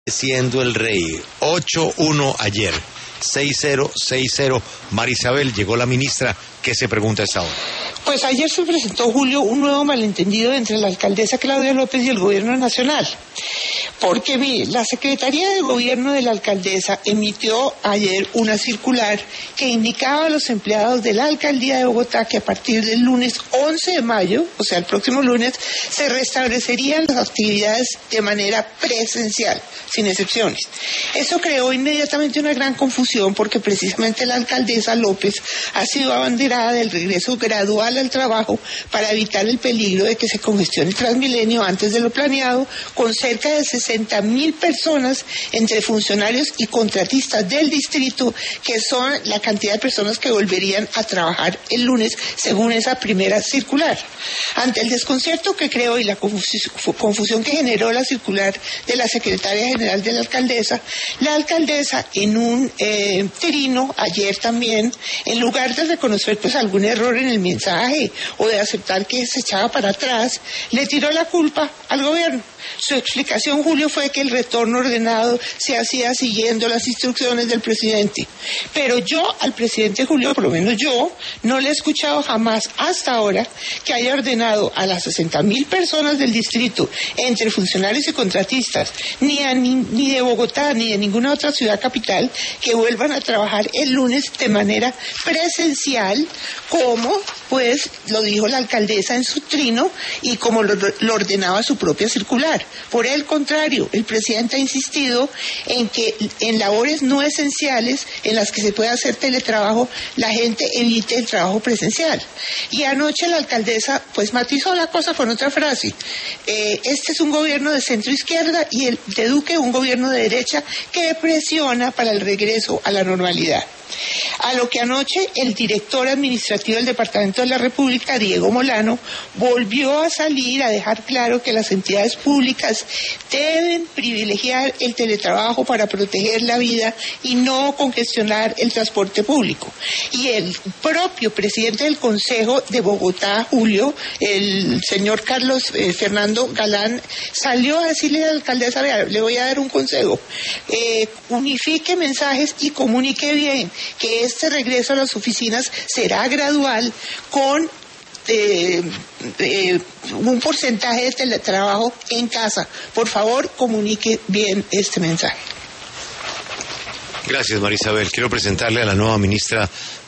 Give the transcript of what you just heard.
Siendo el rey, 8-1 ayer, 6-0. Marisabel, llegó la ministra. ¿Qué se pregunta a esta hora? Pues ayer se presentó, Julio, un nuevo malentendido entre la alcaldesa Claudia López y el gobierno nacional. Porque, mire, la Secretaría de Gobierno de la alcaldesa emitió ayer una circular que indicaba a los empleados de la alcaldía de Bogotá que a partir del lunes 11 de mayo, o sea, el próximo lunes, se restablecerían las actividades de manera presencial, sin excepciones. Eso creó inmediatamente una gran confusión porque precisamente la alcaldesa López ha sido abanderada del regreso gradual al trabajo para evitar el peligro de que se congestione Transmilenio antes de lo planeado, con cerca de 60.000 personas entre funcionarios y contratistas del distrito, que son la cantidad de personas que volverían a trabajar el lunes, según esa primera circular. Ante el desconcierto que creó y la confusión que generó la circular de la secretaria general de la alcaldesa en un trino ayer también, en lugar de reconocer pues algún error en el mensaje o de aceptar que se echaba para atrás, le tiró la culpa al gobierno. Su explicación, Julio, fue que el retorno ordenado se hacía siguiendo las instrucciones del presidente. Pero yo al presidente, Julio, por lo menos yo, no le he escuchado jamás hasta ahora que haya ordenado a las 60.000 personas del distrito, entre funcionarios y contratistas, ni de Bogotá, ni de ninguna otra ciudad capital, que vuelvan a trabajar el lunes de manera presencial, como pues lo dijo la alcaldesa en su trino y como lo ordenaba su propia circular. Por el contrario, el presidente ha insistido en que en labores no esenciales en las que se puede hacer teletrabajo, la gente evite el trabajo presencial. Y anoche la alcaldesa pues matizó la cosa con otra frase. Este es un gobierno de centro izquierda y el de Duque un gobierno de derecha que presiona para el regreso a la normalidad. A lo que anoche el director administrativo del Departamento de la República, Diego Molano, volvió a salir a dejar claro que las entidades públicas deben privilegiar el teletrabajo para proteger la vida y no congestionar el transporte público. Y el propio presidente del Consejo de Bogotá, Julio, el señor Carlos Fernando Galán, salió a decirle a la alcaldesa: vea, le voy a dar un consejo, unifique mensajes y comunique bien que este regreso a las oficinas será gradual con un porcentaje de teletrabajo en casa. Por favor, comunique bien este mensaje. Gracias, Marisabel. Quiero presentarle a la nueva ministra